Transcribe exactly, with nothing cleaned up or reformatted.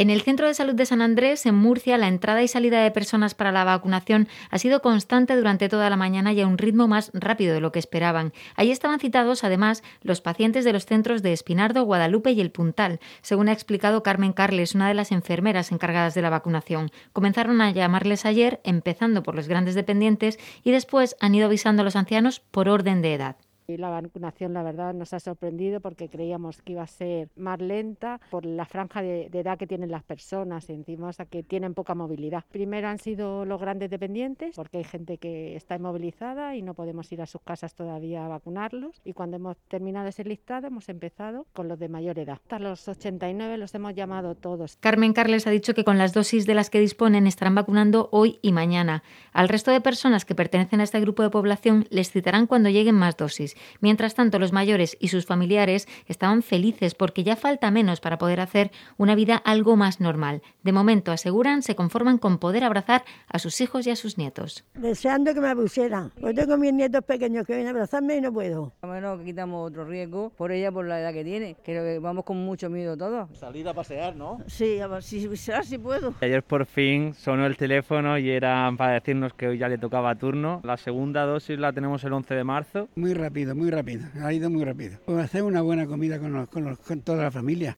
En el Centro de Salud de San Andrés, en Murcia, la entrada y salida de personas para la vacunación ha sido constante durante toda la mañana y a un ritmo más rápido de lo que esperaban. Allí estaban citados, además, los pacientes de los centros de Espinardo, Guadalupe y El Puntal, según ha explicado Carmen Carles, una de las enfermeras encargadas de la vacunación. Comenzaron a llamarles ayer, empezando por los grandes dependientes, y después han ido avisando a los ancianos por orden de edad. Y la vacunación, la verdad, nos ha sorprendido porque creíamos que iba a ser más lenta por la franja de, de edad que tienen las personas, encima, o sea, que tienen poca movilidad. Primero han sido los grandes dependientes, porque hay gente que está inmovilizada y no podemos ir a sus casas todavía a vacunarlos. Y cuando hemos terminado ese listado, hemos empezado con los de mayor edad. Hasta los ochenta y nueve los hemos llamado todos. Carmen Carles ha dicho que con las dosis de las que disponen estarán vacunando hoy y mañana. Al resto de personas que pertenecen a este grupo de población les citarán cuando lleguen más dosis. Mientras tanto, los mayores y sus familiares estaban felices porque ya falta menos para poder hacer una vida algo más normal. De momento, aseguran, se conforman con poder abrazar a sus hijos y a sus nietos. Deseando que me pusieran. Pues tengo mis nietos pequeños que vienen a abrazarme y no puedo. A menos que quitamos otro riesgo por ella, por la edad que tiene. Creo que vamos con mucho miedo todos. Salir a pasear, ¿no? Sí, a ver si, si, si puedo. Ayer por fin sonó el teléfono y era para decirnos que hoy ya le tocaba turno. La segunda dosis la tenemos el once de marzo. Muy rápido, muy rápido. Ha ido muy rápido. Pues hacer una buena comida con, los, con, los, con toda la familia.